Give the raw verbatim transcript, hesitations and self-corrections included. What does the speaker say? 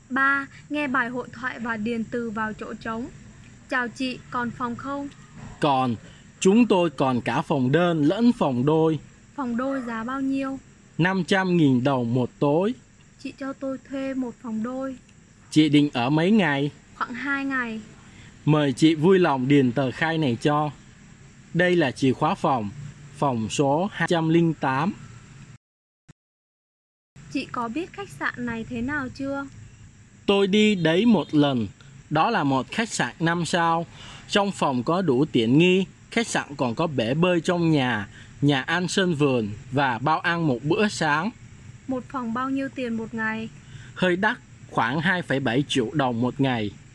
Ba. Nghe bài hội thoại và điền từ vào chỗ trống. Chào chị, còn phòng không? Còn, chúng tôi còn cả phòng đơn lẫn phòng đôi. Phòng đôi giá bao nhiêu? năm trăm nghìn đồng một tối. Chị cho tôi thuê một phòng đôi. Chị định ở mấy ngày? Khoảng hai ngày. Mời chị vui lòng điền tờ khai này cho. Đây là chìa khóa phòng, phòng số hai trăm lẻ tám. Chị có biết khách sạn này thế nào chưa? Tôi đi đấy một lần. Đó là một khách sạn năm sao. Trong phòng có đủ tiện nghi. Khách sạn còn có bể bơi trong nhà, nhà ăn sân vườn và bao ăn một bữa sáng. Một phòng bao nhiêu tiền một ngày? Hơi đắt, khoảng hai phẩy bảy triệu đồng một ngày.